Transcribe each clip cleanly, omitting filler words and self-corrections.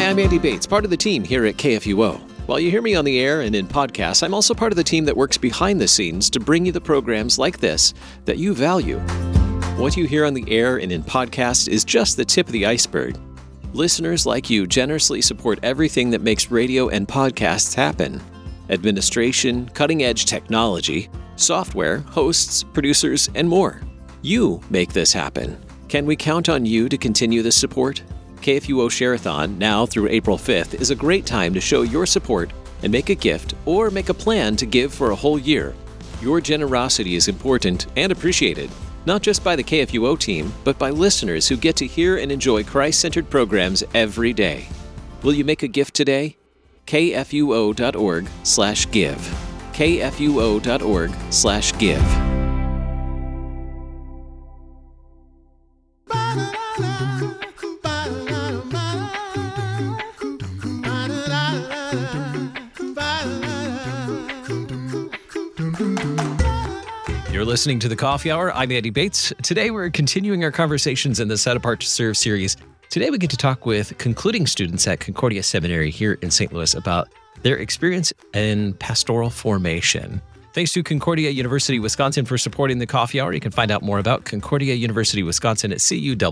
I'm Andy Bates, part of the team here at KFUO. While you hear me on the air and in podcasts, I'm also part of the team that works behind the scenes to bring you the programs like this that you value. What you hear on the air and in podcasts is just the tip of the iceberg. Listeners like you generously support everything that makes radio and podcasts happen. Administration, cutting-edge technology, software, hosts, producers, and more. You make this happen. Can we count on you to continue this support? KFUO Share-a-thon, now through April 5th, is a great time to show your support and make a gift or make a plan to give for a whole year. Your generosity is important and appreciated, not just by the KFUO team, but by listeners who get to hear and enjoy Christ-centered programs every day. Will you make a gift today? KFUO.org/give. KFUO.org/give. You're listening to The Coffee Hour. I'm Andy Bates. Today we're continuing our conversations in the Set Apart to Serve series. Today we get to talk with concluding students at Concordia Seminary here in St. Louis about their experience in pastoral formation. Thanks to Concordia University, Wisconsin for supporting The Coffee Hour. You can find out more about Concordia University, Wisconsin at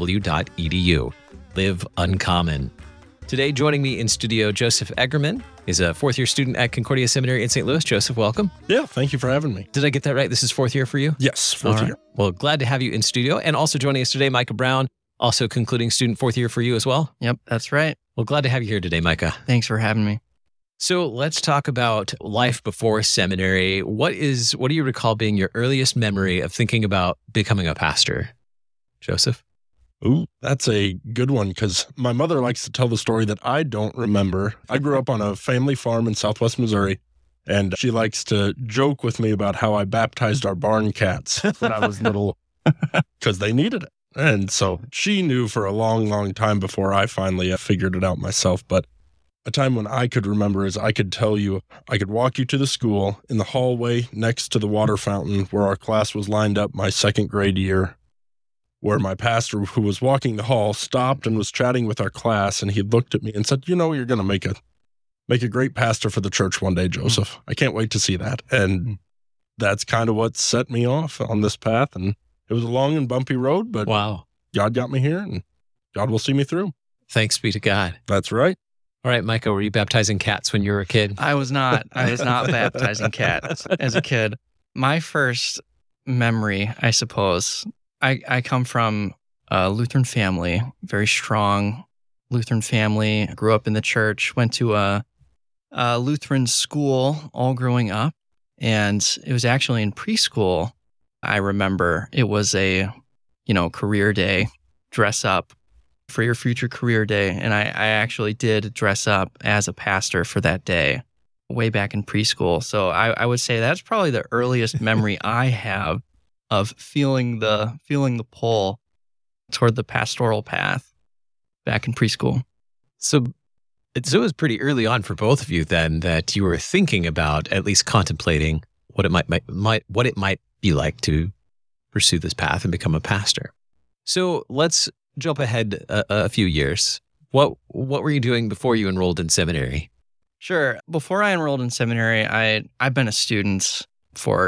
cuw.edu. Live uncommon. Today, joining me in studio, Joseph Eggerman is a fourth-year student at Concordia Seminary in St. Louis. Joseph, welcome. Yeah, thank you for having me. Did I get that right? This is fourth year for you? Yes, fourth year. Well, glad to have you in studio. And also joining us today, Micah Brown, also concluding student fourth year for you as well. Yep, that's right. Well, glad to have you here today, Micah. Thanks for having me. So let's talk about life before seminary. What do you recall being your earliest memory of thinking about becoming a pastor? Joseph? Ooh, that's a good one because my mother likes to tell the story that I don't remember. I grew up on a family farm in Southwest Missouri, and she likes to joke with me about how I baptized our barn cats when I was little because they needed it. And so she knew for a long, long time before I finally figured it out myself. But a time when I could remember is I could tell you, I could walk you to the school in the hallway next to the water fountain where our class was lined up my second grade year, where my pastor, who was walking the hall, stopped and was chatting with our class, and he looked at me and said, "You know, you're going to make a great pastor for the church one day, Joseph. I can't wait to see that." And that's kind of what set me off on this path. And it was a long and bumpy road, but wow, God got me here, and God will see me through. Thanks be to God. That's right. All right, Micah, were you baptizing cats when you were a kid? I was not baptizing cats as a kid. My first memory, I suppose, I come from a Lutheran family, very strong Lutheran family. Grew up in the church, went to a Lutheran school all growing up. And it was actually in preschool, I remember it was a, career day, dress up for your future career day. And I actually did dress up as a pastor for that day way back in preschool. So I would say that's probably the earliest memory I have of feeling the pull toward the pastoral path back in preschool. So it was pretty early on for both of you then that you were thinking about, at least contemplating what it might be like to pursue this path and become a pastor. So let's jump ahead a few years. What were you doing before you enrolled in seminary? Sure. Before I enrolled in seminary, I've been a student for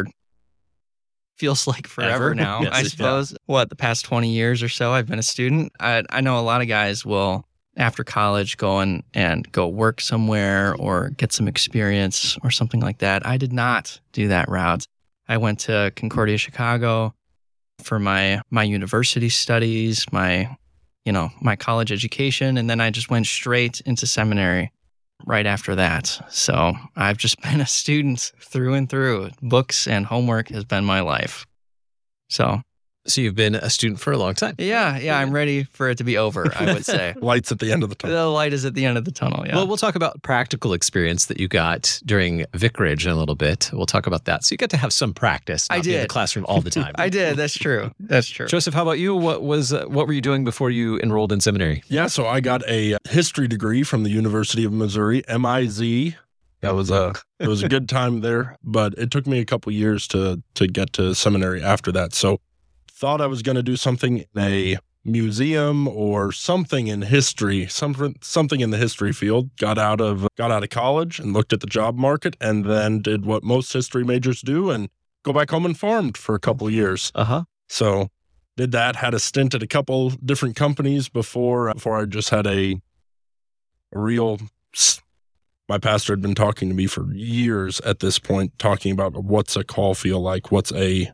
feels like forever now, yes, I suppose. Yeah. The past 20 years or so, I've been a student. I know a lot of guys will, after college, go work somewhere or get some experience or something like that. I did not do that route. I went to Concordia, Chicago for my university studies, my college education, and then I just went straight into seminary right after that. So I've just been a student through and through. Books and homework has been my life. So you've been a student for a long time. Yeah. I'm ready for it to be over, I would say. Light's at the end of the tunnel. The light is at the end of the tunnel, yeah. Well, we'll talk about practical experience that you got during vicarage in a little bit. We'll talk about that. So you got to have some practice, not be in the classroom all the time. I did. That's true. Joseph, how about you? What were you doing before you enrolled in seminary? Yeah, so I got a history degree from the University of Missouri, MIZ. It was a good time there, but it took me a couple years to get to seminary after that. So thought I was going to do something in a museum or something in history, something in the history field. Got out of college and looked at the job market, and then did what most history majors do and go back home and farmed for a couple years. So did that. Had a stint at a couple different companies before I just had a real. My pastor had been talking to me for years at this point, talking about what's a call feel like, what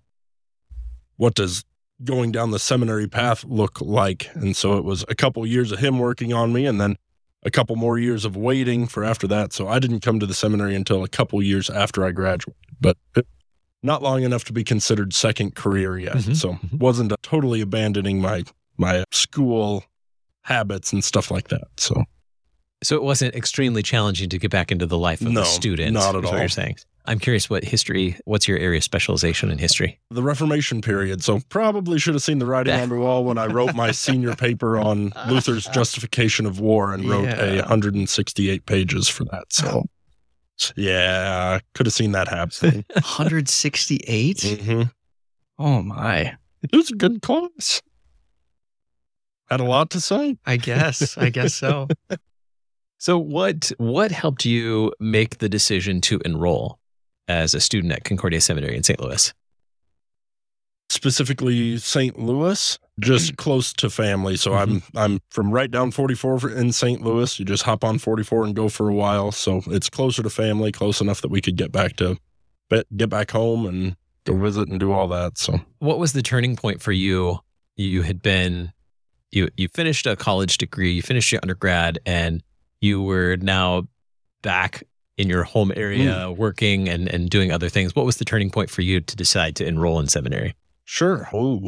does going down the seminary path look like. And so it was a couple years of him working on me and then a couple more years of waiting for after that. So I didn't come to the seminary until a couple years after I graduated, but not long enough to be considered second career yet. So wasn't totally abandoning my school habits and stuff like that. So it wasn't extremely challenging to get back into the life of a student. Not at all. What you're saying. I'm curious, what's your area of specialization in history? The Reformation period. So probably should have seen the writing on the wall when I wrote my senior paper on Luther's justification of war and wrote 168 pages for that. So yeah, could have seen that happen. 168? Oh my. It was a good class. Had a lot to say. I guess so. So what helped you make the decision to enroll as a student at Concordia Seminary in St. Louis? Specifically St. Louis, just close to family. So I'm from right down 44 in St. Louis. You just hop on 44 and go for a while. So it's closer to family, close enough that we could get back home and go visit and do all that. So what was the turning point for you? You finished a college degree, you finished your undergrad, and you were now back in your home area working and doing other things. What was the turning point for you to decide to enroll in seminary? Sure.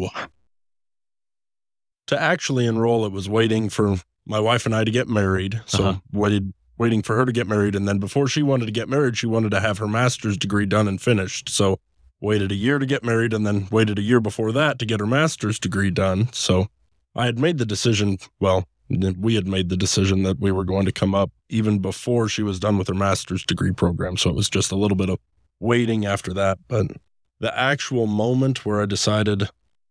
To actually enroll, it was waiting for my wife and I to get married. So waiting for her to get married. And then before she wanted to get married, she wanted to have her master's degree done and finished. So waited a year to get married and then waited a year before that to get her master's degree done. So I had made the decision, we had made the decision that we were going to come up even before she was done with her master's degree program. So it was just a little bit of waiting after that. But the actual moment where I decided,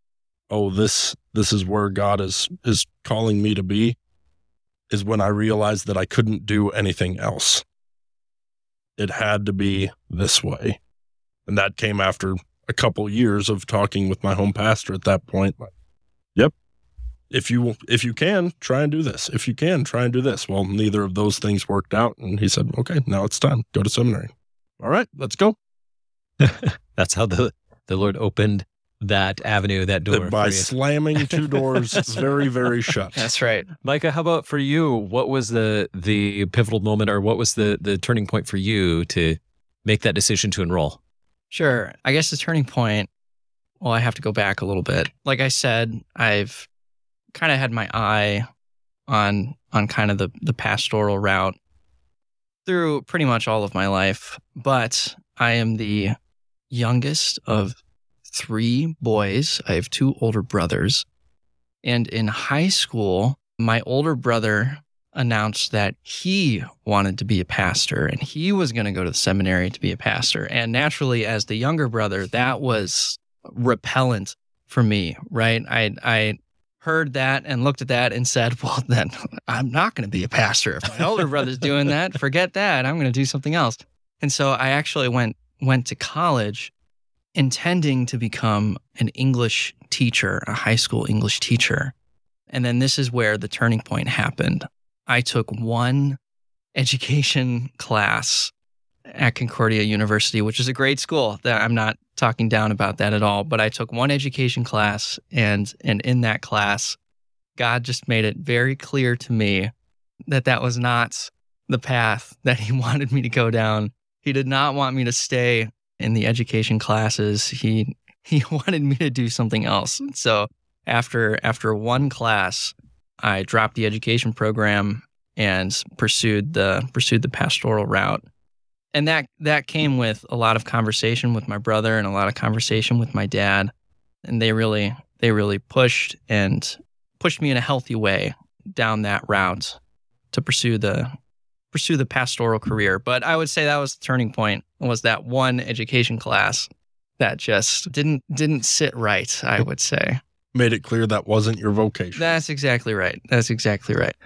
this is where God is calling me to be, is when I realized that I couldn't do anything else. It had to be this way. And that came after a couple years of talking with my home pastor at that point. Yep. If you can, try and do this. If you can, try and do this. Well, neither of those things worked out. And he said, okay, now it's time. Go to seminary. All right, let's go. That's how the Lord opened that avenue, that door. By slamming two doors very, very shut. That's right. Micah, how about for you? What was the pivotal moment, or what was the turning point for you to make that decision to enroll? Sure. I guess the turning point, I have to go back a little bit. Like I said, I've kind of had my eye on kind of the pastoral route through pretty much all of my life, but I am the youngest of 3 boys. I have 2 older brothers. And in high school, my older brother announced that he wanted to be a pastor and he was going to go to the seminary to be a pastor. And naturally, as the younger brother, that was repellent for me, right? I heard that and looked at that and said, well, then I'm not going to be a pastor. If my older brother's doing that, forget that. I'm going to do something else. And so I actually went to college intending to become an English teacher, a high school English teacher. And then this is where the turning point happened. I took one education class at Concordia University, which is a great school. That I'm not talking down about that at all, but I took one education class, and in that class, God just made it very clear to me that was not the path that he wanted me to go down. He did not want me to stay in the education classes. He wanted me to do something else. So after one class, I dropped the education program and pursued the pastoral route. And that came with a lot of conversation with my brother and a lot of conversation with my dad. And they really pushed me in a healthy way down that route to pursue the pastoral career. But I would say that was the turning point, was that one education class that just didn't sit right, I would say. made it clear that wasn't your vocation. That's exactly right. That's exactly right.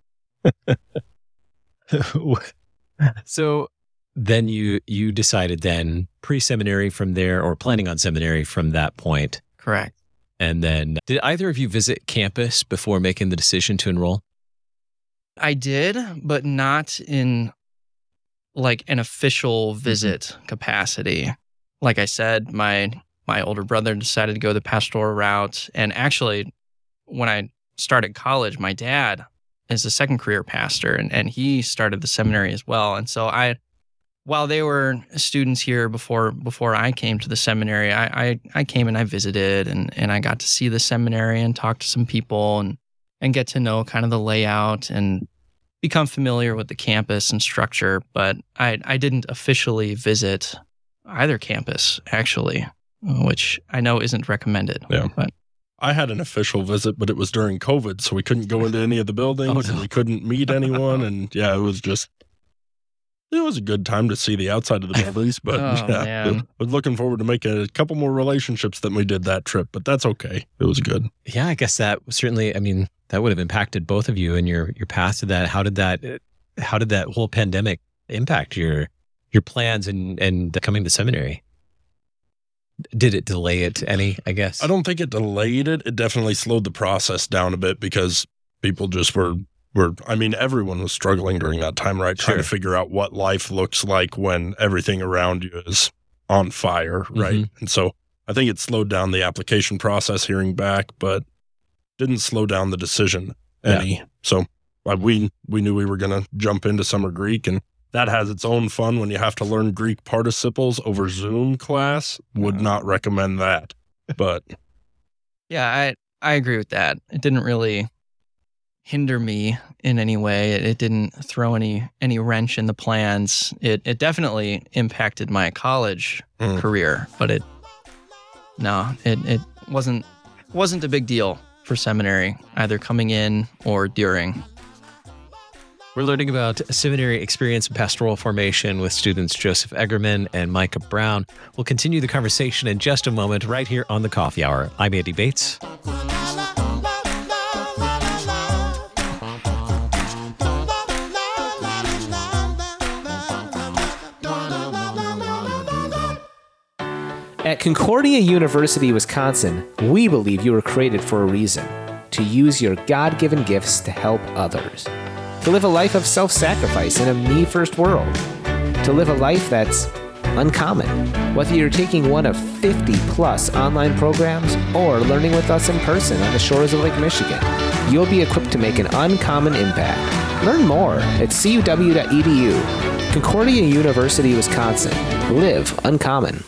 So then you decided then pre-seminary from there, or planning on seminary from that point. Correct. And then did either of you visit campus before making the decision to enroll? I did, but not in like an official visit capacity. Like I said, my older brother decided to go the pastoral route. And actually, when I started college, my dad is a second career pastor, and he started the seminary as well. And so while they were students here before I came to the seminary, I came and I visited, and I got to see the seminary and talk to some people and get to know kind of the layout and become familiar with the campus and structure. But I didn't officially visit either campus, actually, which I know isn't recommended. Yeah. But I had an official visit, but it was during COVID, so we couldn't go into any of the buildings, and we couldn't meet anyone, and yeah, it was a good time to see the outside of the buildings, but I was looking forward to making a couple more relationships than we did that trip, but that's okay. It was good. Yeah, I guess that certainly, that would have impacted both of you and your path to that. How did that whole pandemic impact your plans and coming to seminary? Did it delay it any, I guess? I don't think it delayed it. It definitely slowed the process down a bit because people just were everyone was struggling during that time, right? Trying to figure out what life looks like when everything around you is on fire, right? Mm-hmm. And so I think it slowed down the application process hearing back, but didn't slow down the decision any. Yeah. So we knew we were going to jump into summer Greek, and that has its own fun when you have to learn Greek participles over Zoom class. Would not recommend that. But yeah, I agree with that. It didn't really hinder me in any way. It didn't throw any wrench in the plans. It definitely impacted my college career, but it wasn't a big deal for seminary, either coming in or during. We're learning about seminary experience and pastoral formation with students Joseph Eggerman and Micah Brown. We'll continue the conversation in just a moment right here on the Coffee Hour. I'm Andy Bates. At Concordia University, Wisconsin, we believe you were created for a reason: to use your God-given gifts to help others. To live a life of self-sacrifice in a me-first world. To live a life that's uncommon. Whether you're taking one of 50-plus online programs or learning with us in person on the shores of Lake Michigan, you'll be equipped to make an uncommon impact. Learn more at cuw.edu. Concordia University, Wisconsin. Live uncommon.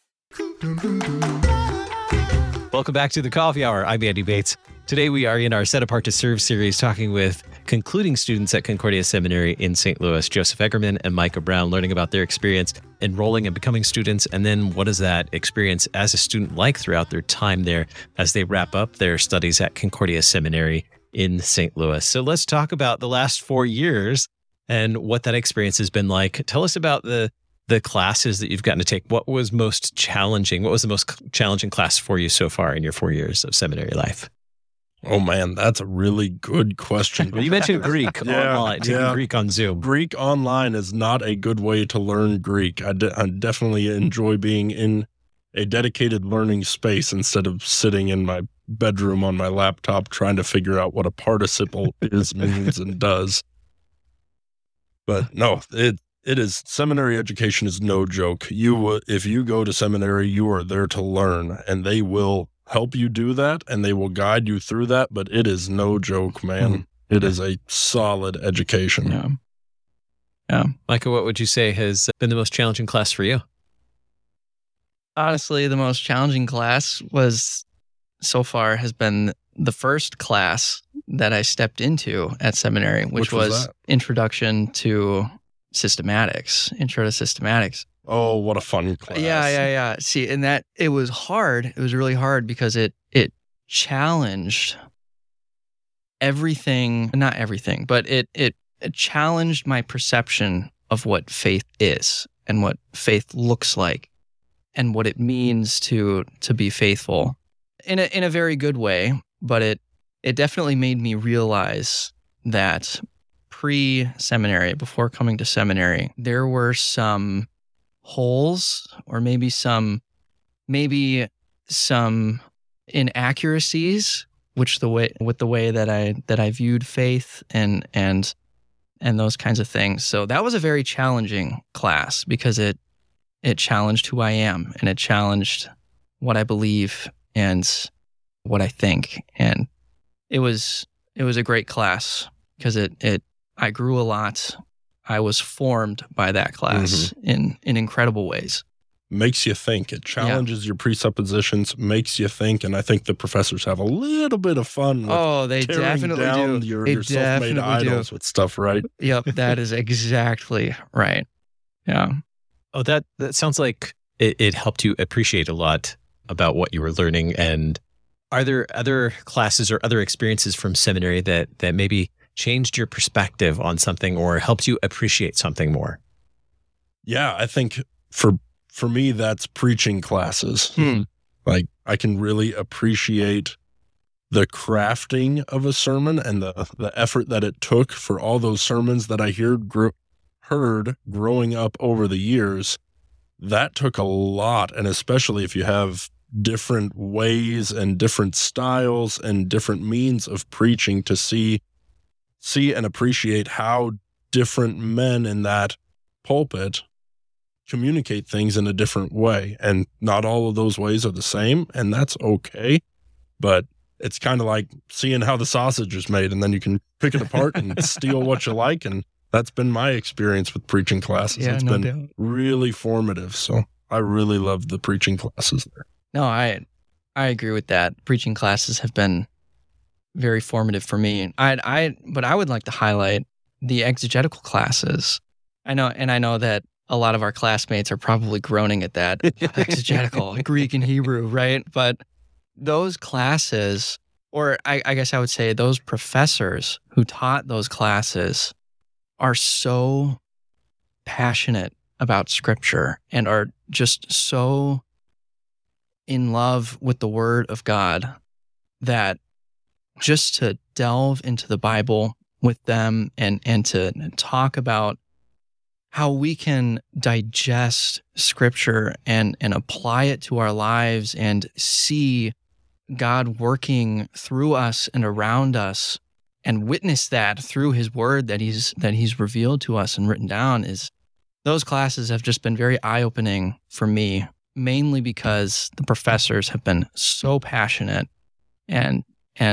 Welcome back to the Coffee Hour. I'm Andy Bates. Today we are in our Set Apart to Serve series talking with concluding students at Concordia Seminary in St. Louis, Joseph Eggerman and Micah Brown, learning about their experience enrolling and becoming students, and then what is that experience as a student like throughout their time there as they wrap up their studies at Concordia Seminary in St. Louis. So let's talk about the last 4 years and what that experience has been like. Tell us about the classes that you've gotten to take. What was most challenging? What was the most challenging class for you so far in your 4 years of seminary life? Oh, man, that's a really good question. You mentioned Greek online, taking Greek on Zoom. Greek online is not a good way to learn Greek. I definitely enjoy being in a dedicated learning space instead of sitting in my bedroom on my laptop trying to figure out what a participle is, means, and does. But no, it is. Seminary education is no joke. If you go to seminary, you are there to learn, and they will help you do that, and they will guide you through that, but it is no joke, man. It is a solid education. Yeah. Micah, what would you say has been the most challenging class for you? Honestly, the most challenging class has been the first class that I stepped into at seminary, which was Introduction to Systematics, Intro to Systematics. Oh, what a fun class. Yeah. See, and that it was hard. It was really hard because it challenged everything, not everything, but it challenged my perception of what faith is and what faith looks like and what it means to be faithful. in a very good way, but it definitely made me realize that pre-seminary, before coming to seminary, there were some holes or maybe some inaccuracies with the way that I viewed faith and those kinds of things. So that was a very challenging class because it challenged who I am and it challenged what I believe and what I think. And it was a great class because I grew a lot. I was formed by that class in incredible ways. Makes you think. It challenges your presuppositions, makes you think, and I think the professors have a little bit of fun with they tearing definitely down do. your self-made idols with stuff, right? Yep, that is exactly right. Yeah. Oh, that sounds like it helped you appreciate a lot about what you were learning. And are there other classes or other experiences from seminary that maybe changed your perspective on something or helped you appreciate something more? Yeah, I think for me, that's preaching classes. Like, I can really appreciate the crafting of a sermon and the effort that it took for all those sermons that I heard growing up over the years. That took a lot, and especially if you have different ways and different styles and different means of preaching, to see and appreciate how different men in that pulpit communicate things in a different way. And not all of those ways are the same, and that's okay. But it's kind of like seeing how the sausage is made, and then you can pick it apart and steal what you like. And that's been my experience with preaching classes. Yeah, it's no been doubt. really formative. So I really love the preaching classes there. No, I agree with that. Preaching classes have been very formative for me. But I would like to highlight the exegetical classes. I know that a lot of our classmates are probably groaning at that. Exegetical, Greek and Hebrew, right? But those classes, or I guess I would say those professors who taught those classes are so passionate about Scripture and are just so in love with the Word of God that just to delve into the Bible with them and to talk about how we can digest Scripture and apply it to our lives and see God working through us and around us and witness that through His Word that He's revealed to us and written down, those classes have just been very eye-opening for me, mainly because the professors have been so passionate and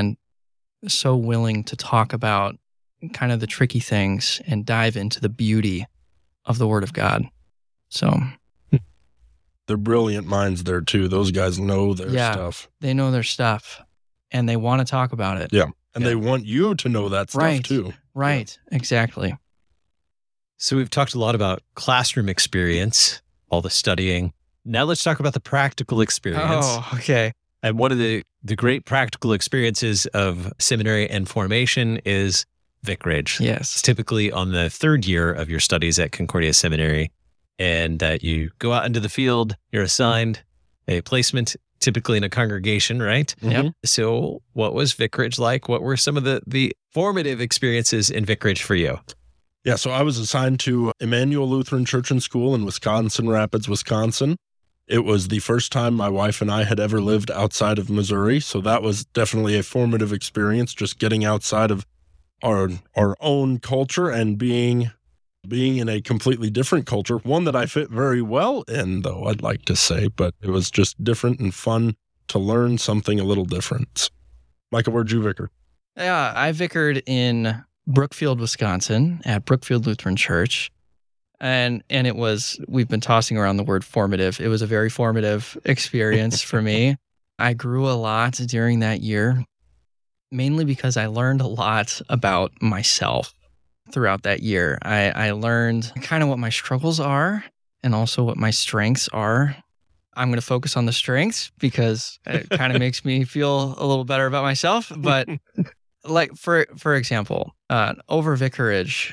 so willing to talk about kind of the tricky things and dive into the beauty of the Word of God. So They're brilliant minds there too. Those guys know their stuff. They know their stuff and they want to talk about it. Yeah. And they want you to know that stuff too. Right. Yeah. Exactly. So we've talked a lot about classroom experience, all the studying. Now let's talk about the practical experience. Oh, okay. And one of the great practical experiences of seminary and formation is vicarage. Yes. It's typically on the third year of your studies at Concordia Seminary. And you go out into the field, you're assigned a placement, typically in a congregation, right? Yep. So what was vicarage like? What were some of the formative experiences in vicarage for you? Yeah, so I was assigned to Emmanuel Lutheran Church and School in Wisconsin Rapids, Wisconsin. It was the first time my wife and I had ever lived outside of Missouri, so that was definitely a formative experience, just getting outside of our own culture and being in a completely different culture, one that I fit very well in, though, I'd like to say, but it was just different and fun to learn something a little different. Michael, where'd you vicar? Yeah, I vicared in Brookfield, Wisconsin at Brookfield Lutheran Church. And it was, we've been tossing around the word formative. It was a very formative experience for me. I grew a lot during that year, mainly because I learned a lot about myself throughout that year. I learned kind of what my struggles are and also what my strengths are. I'm going to focus on the strengths because it kind of makes me feel a little better about myself. But like, for example, over vicarage,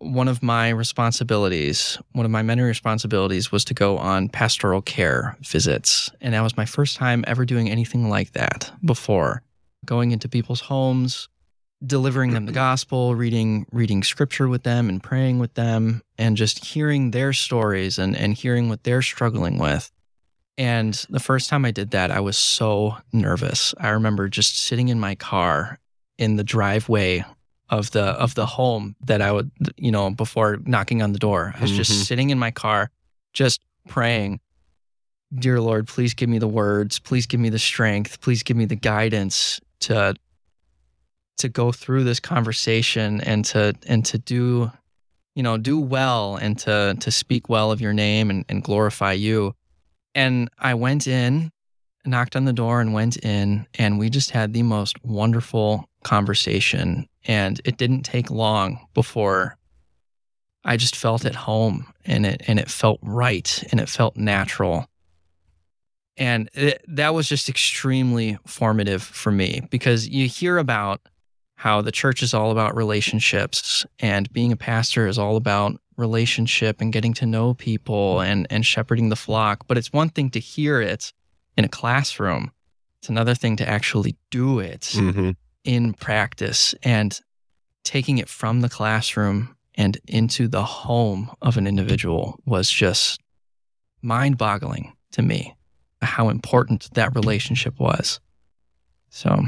one of my many responsibilities was to go on pastoral care visits. And that was my first time ever doing anything like that before. Going into people's homes, delivering them the gospel, reading scripture with them and praying with them, and just hearing their stories and hearing what they're struggling with. And the first time I did that, I was so nervous. I remember just sitting in my car in the driveway of the home that I would, before knocking on the door. I was just sitting in my car, just praying, "Dear Lord, please give me the words, please give me the strength, please give me the guidance to go through this conversation and to do well and to speak well of your name and glorify you." And I went in, knocked on the door and went in, and we just had the most wonderful conversation. And it didn't take long before I just felt at home, and it felt right, and it felt natural. And that was just extremely formative for me, because you hear about how the church is all about relationships, and being a pastor is all about relationship and getting to know people and shepherding the flock. But it's one thing to hear it in a classroom. It's another thing to actually do it in practice, and taking it from the classroom and into the home of an individual was just mind-boggling to me, how important that relationship was. So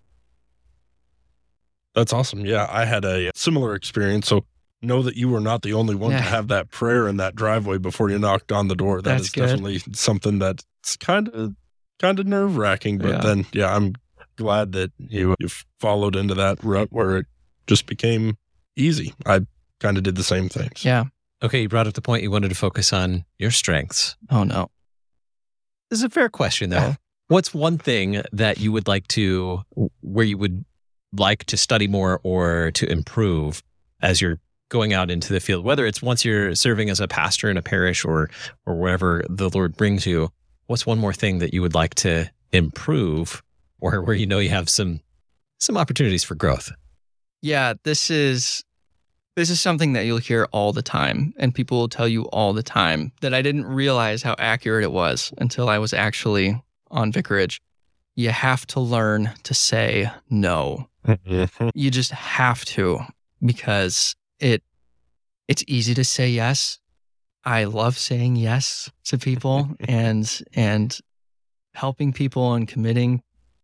that's awesome. Yeah, I had a similar experience. So know that you were not the only one to have that prayer in that driveway before you knocked on the door. That's definitely something that's kind of nerve-wracking. But then, I'm glad that you followed into that rut where it just became easy. I kind of did the same things. Yeah. Okay, you brought up the point you wanted to focus on your strengths. Oh, no. This is a fair question, though. What's one thing that you would like to, where you would like to study more or to improve as you're going out into the field, whether it's once you're serving as a pastor in a parish or wherever the Lord brings you? What's one more thing that you would like to improve, or where you have some opportunities for growth? Yeah, this is something that you'll hear all the time, and people will tell you all the time, that I didn't realize how accurate it was until I was actually on vicarage. You have to learn to say no. You just have to, because it's easy to say yes. I love saying yes to people and helping people and committing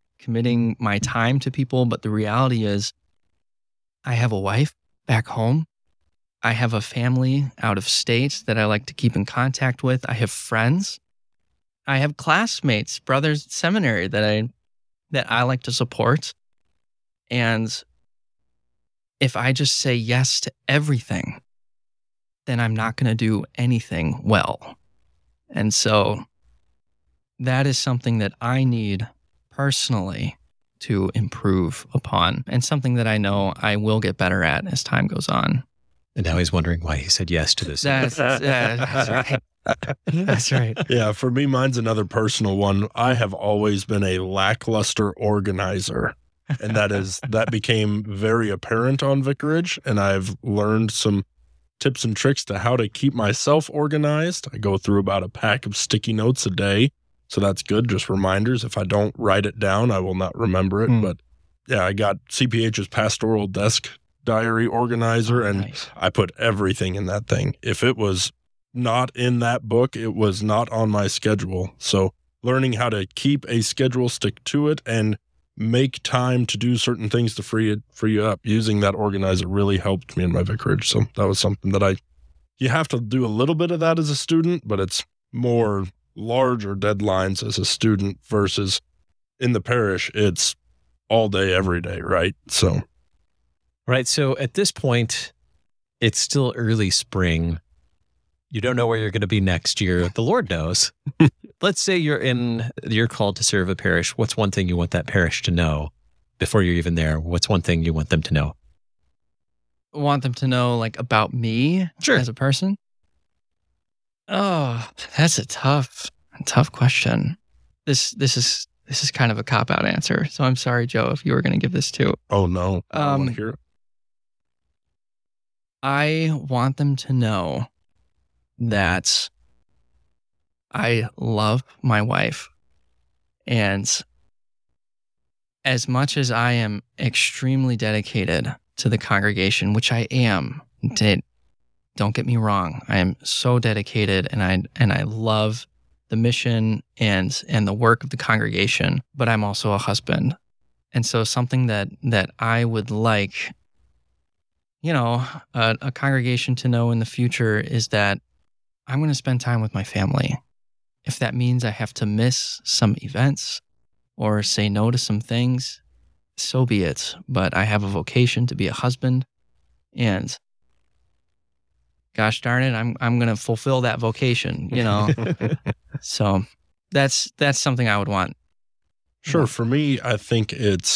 my time to people. But the reality is, I have a wife back home. I have a family out of state that I like to keep in contact with. I have friends. I have classmates, brothers at seminary that I like to support. And if I just say yes to everything, then I'm not going to do anything well. And so that is something that I need personally to improve upon, and something that I know I will get better at as time goes on. And now he's wondering why he said yes to this. That's right. That's right. Yeah, for me, mine's another personal one. I have always been a lackluster organizer. And that became very apparent on vicarage. And I've learned some tips and tricks to how to keep myself organized. I go through about a pack of sticky notes a day. So that's good. Just reminders. If I don't write it down, I will not remember it. But yeah, I got CPH's pastoral desk diary organizer, and nice. I put everything in that thing. If it was not in that book, it was not on my schedule. So learning how to keep a schedule, stick to it, and make time to do certain things to free you up. Using that organizer really helped me in my vicarage. So that was something that you have to do a little bit of that as a student, but it's more larger deadlines as a student versus in the parish, it's all day, every day, right? So. Right. So at this point, it's still early spring. You don't know where you're going to be next year. The Lord knows. Let's say you're called to serve a parish. What's one thing you want that parish to know before you're even there? What's one thing you want them to know? Want them to know, like, about me as a person? Oh, that's a tough question. This is kind of a cop-out answer. So I'm sorry, Joe, if you were going to give this too. Oh, no. I want to hear it. I want them to know that I love my wife. And as much as I am extremely dedicated to the congregation, which I am, don't get me wrong, I am so dedicated and I love the mission and the work of the congregation, but I'm also a husband. And so something that I would like, a congregation to know in the future is that I'm going to spend time with my family. If that means I have to miss some events or say no to some things, so be it. But I have a vocation to be a husband, and gosh darn it, I'm going to fulfill that vocation, So that's something I would want. Sure. For me, I think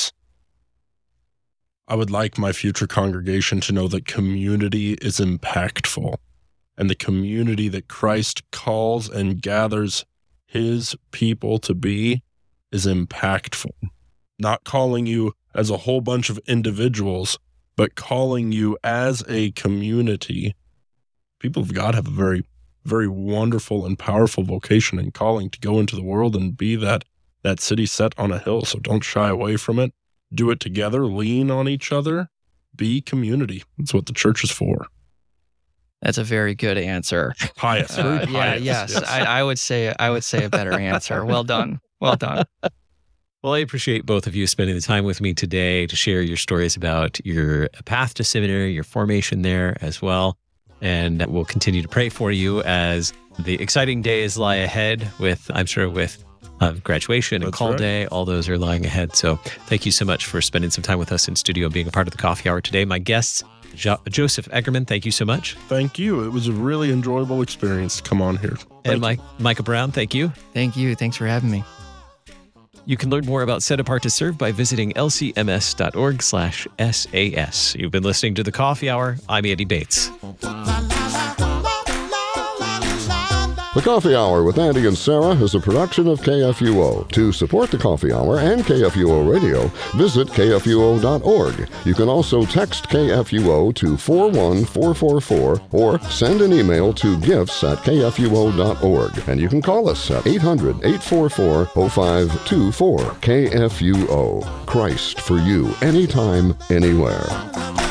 I would like my future congregation to know that community is impactful, and the community that Christ calls and gathers his people to be is impactful. Not calling you as a whole bunch of individuals, but calling you as a community. People of God have a very, very wonderful and powerful vocation and calling to go into the world and be that city set on a hill. So don't shy away from it. Do it together. Lean on each other. Be community. That's what the church is for. That's a very good answer. Pious. Very pious. Yes. I would say a better answer. Well done. Well done. Well, I appreciate both of you spending the time with me today to share your stories about your path to seminary, your formation there as well. And we'll continue to pray for you as the exciting days lie ahead with graduation and call day. All those are lying ahead. So thank you so much for spending some time with us in studio and being a part of the coffee hour today. My guests, Joseph Eggerman, thank you so much. Thank you. It was a really enjoyable experience to come on here. And Micah Brown, thank you. Thank you. Thanks for having me. You can learn more about Set Apart to Serve by visiting lcms.org/SAS. You've been listening to The Coffee Hour. I'm Andy Bates. The Coffee Hour with Andy and Sarah is a production of KFUO. To support The Coffee Hour and KFUO Radio, visit KFUO.org. You can also text KFUO to 41444 or send an email to gifts@KFUO.org. And you can call us at 800-844-0524. KFUO. Christ for you, anytime, anywhere.